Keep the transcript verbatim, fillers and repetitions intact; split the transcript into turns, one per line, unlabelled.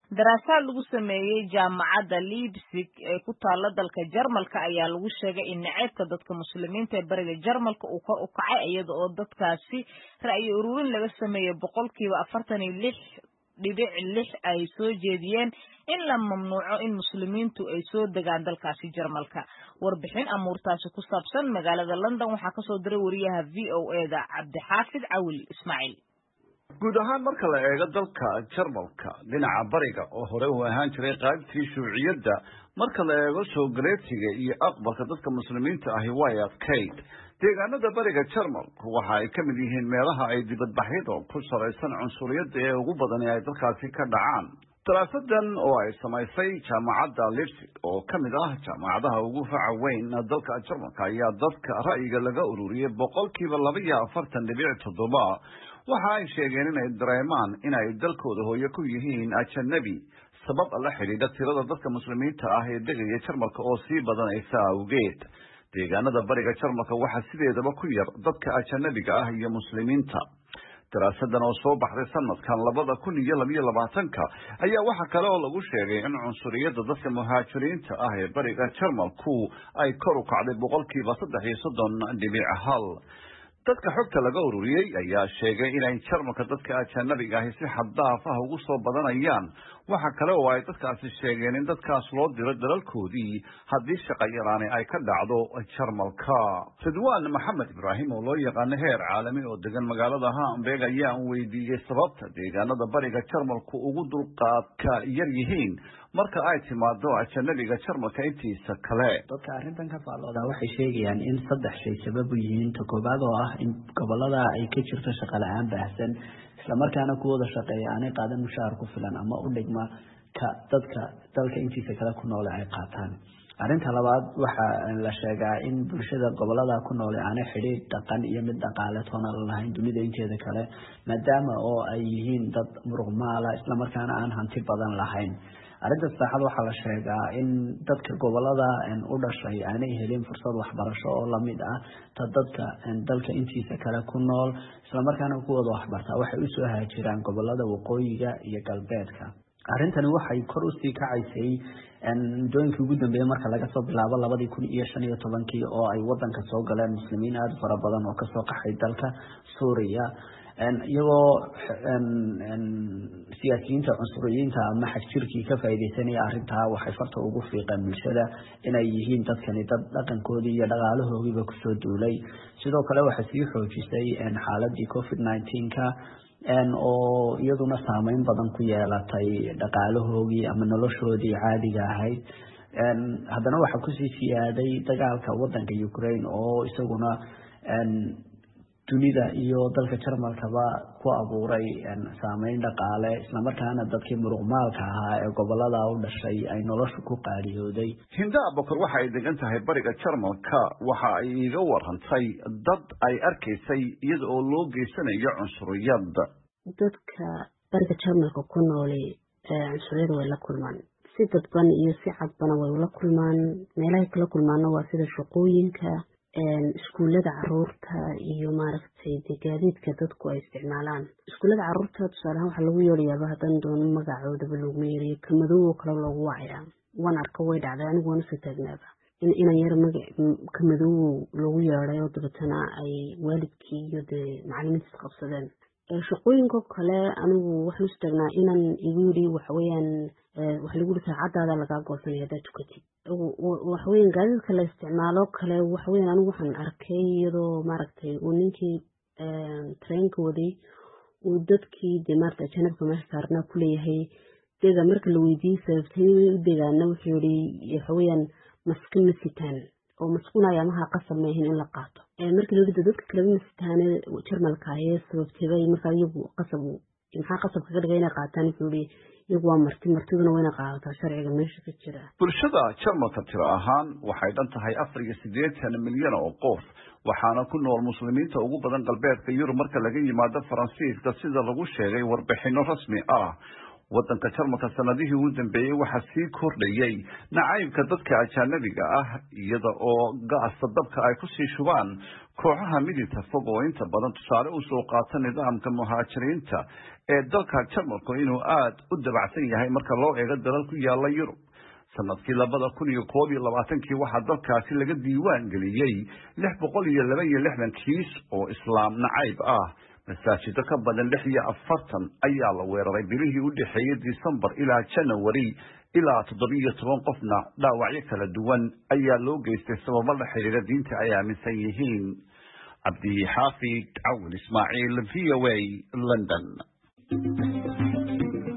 daraasaad lagu sameeyey jaamacadda Leipzig ee ku taala dalka Jarmalka ayaa lagu sheegay in naceebka dadka muslimiinta ee bariga Jarmalka uu kor u kacay iyada oo dadkaasi ra'yi ururin laga sameeyay boqolkiiba afartan iyo lix dhibic lix ay soo jeediyeen in la mamnuuco in muslimiintu ay soo degaan dalkaasi Jarmalka. Warbixin amuurtaasi ku saabsan magaalada London waxaa ka soo diray wariyaha V O A da Cabdixaafid Cawil Ismaaciil.
guud ahaan marka la eego dalka Jarmalka dhinaca bariga oo hore u ahaan jiray qaybtii shuuciyadda marka la eego soo galeetiga iyo aqbalka dadka muslimiinta ahi way adkayd deegaanada bariga Jarmalku waxa ay ka mid yihiin meelaha ay dibadbaxyada ku sareysan cunsuriyadda ee ugu badan ee dalkaasi ka dhacaan. daraasadan oo ay samaysay jaamacadda Leipzig oo ka mid ah jaamacadaha ugu faca weyn dalka Jarmalka ayaa dadka ra'yiga laga ururiyay boqolkiiba laba iyo afartan dhibic toddoba waxa ay sheegeen inay dareemaan inay dalkooda hooyo ku yihiin ajnabi sabab la xiriirta tirada dadka muslimiinta ah ee degaya Jarmalka oo sii badanaysa awgeed. deegaanada bariga Jarmalka waxa sideedaba ku yar dadka ajnabiga ah iyo muslimiinta. daraasadan oo soo baxday sanadkan labada kun iyo laba iyo labaatanka ayaa waxa kale oo lagu sheegay in cunsuriyadda dadka muhaajiriinta ah ee bariga Jarmalku ay kor u kacday boqolkiiba saddex iyo soddon dhibic hal. dadka xogta laga ururiyay ayaa sheegay inay Jarmalka dadka ajnabiga ah si xad dhaaf ah ugu soo badanayaan. waxa kale oo ay dadkaasi sheegeen in dadkaas loo diro dalalkoodii haddii shaqo yaraani ay ka dhacdo Jarmalka. Ridwaan Maxamed Ibraahim oo loo yaqaan heer caalami oo degan magaalada Hamburg ayaa weydiiyay sababta deegaanada bariga Jarmalku ugu dulqaadka yar yihiin marka ay timaado ajnabiga Jarmalka intiisa kale.
dadka arrintan ka faallooda waxay sheegayaan in saddex shay sabab u yihiin. koobaad oo ah in gobolada ay ka jirto shaqo la'aan baahsan isla markaana kuwada shaqeeya aanay qaadan mushaar ku filan ama u dhigma ka dadka dalka intiisa kale ku nool ay qaataan. arrinta labaad waxa la sheegaa in bulshada gobolada ku nool aanay xiriir dhaqan iyo mid dhaqaale toona lahayn dunida inteeda kale maadaama oo ay yihiin dad muruqmaala isla markaana aan hanti badan lahayn. arrinta saddexaad waxaa la sheegaa in dadka gobolada u dhashay aanay helin fursad waxbarasho oo lamid ah ta dadka dalka intiisa kale ku nool isla markaana kuwada waxbartaa waxay usoo haajiraan gobolada waqooyiga iyo galbeedka. arrintani waxay kor usii kacaysay muddooyinkii ugu dambeeyay marka laga soo bilaabo labadii kun iyo shan iyo tobankii oo ay wadanka soo galeen muslimiin aada fara badan oo kasoo qaxay dalka Suuriya iyagoo siyaasiyiinta cunsuriyiinta ama xagjirkii ka faa'iideysanaya arrintaa waxay farta ugu fiiqeen bulshada inay yihiin dadkani dad dhaqankoodii iyo dhaqaalahoogiiba kusoo duulay. sidoo kale waxay sii xoojisay xaaladii covid nineteen-ka oo iyaduna saameyn badan ku yeelatay dhaqaalahoogii ama noloshoodii caadiga ahayd. haddana waxaa kusii siyaaday dagaalka wadanka Ukraine oo isaguna dunida iyo dalka Jarmalkaba ku abuuray saameyn dhaqaale isla markaana dadkii muruqmaalka ahaa ee gobolada u dhashay ay noloshu ku qaadiyooday.
Hinda Abukar waxa ay degan tahay bariga Jarmalka waxa ay iga warantay dad ay arkaysay iyada oo loo geysanayo cunsuriyad.
dadka bariga Jarmalka ku nool ee cunsuriyada way la kulmaan si dadban iyo si cadban way la kulmaan. meelaha kala kulmaana waa sida shaqooyinka iskuulada caruurta iyo maaragtay deegaadidka dadku ay isticmaalaan. iskuulada caruurta tusaale waxa lagu yeerayaa hadan doon magacoodaba lagu yeeriyo kamadoo kale lagu wacayaa. waan arka way dhacday anigu waan soo taagnaaba in in yar magac kamadoo lagu yeerayo dabatana ay waalidkii iyo macallimiinta qabsadeen. shaqooyinka kale anigu waxaan u taagnaa inaan igu yiri waxa weeyaan waxa lagu yiri saacadaada laga goosanaya dad tukatid. waxa weeyaan gaadiidka la isticmaalo kale waxa weeyaan anigu waxaan arkay iyadoo maaragtay uu ninkii trainka waday uu dadkii deemarta janabka meesha saarnaa ku leeyahay deega marka la weydiiyay sababtay u deegaana wuxuu yiri waxa weeyaan maskin masitaan oo masquulaya maha qasab ma ahayn in la qaato. markii la yiraahdo dadka kale masitaane Jarmalka ay sababtay marka iyagu qasab maxaa qasab kaga dhigay inay qaataan wuxuu iyagu waa marti martiduna wayna qaadataa sharciga meesha ka jira.
bulshada Jarmalka tiro ahaan waxay dhan tahay afar iyo siddeetan milyan oo qof waxaana ku nool muslimiinta ugu badan galbeedka Yurub marka laga yimaado Faransiiska sida lagu sheegay warbixino rasmi ah. waddanka Jarmalka sanadihii ugu dambeeyay waxaa sii kordhayay nacaybka dadka ajaanabiga ah iyada oo gaasta dabka ay ku sii shubaan kooxaha midabka fog oo inta badan tusaale u soo qaata nidaamka muhaajiriinta ee dalka Jarmalku inuu aad u dabacsan yahay marka loo eego dalal ku yaala Yurub. sanadkii labada kun iyo koob iyo labaatankii waxaa dalkaasi laga diiwaan geliyey lix boqol iyo laba iyo lixdan kiis oo islaam nacayb ah. masaajido ka badan lix iyo afartan ayaa la weeraray bilihii u dhexeeyay December ilaa January ilaa toddoba iyo toban qofna dhaawacyo kala duwan ayaa loo geystay sababo la xiriira diinta ay aaminsan yihiin. Cabdi Xaafid Cawil Ismaaciil, V O A, London.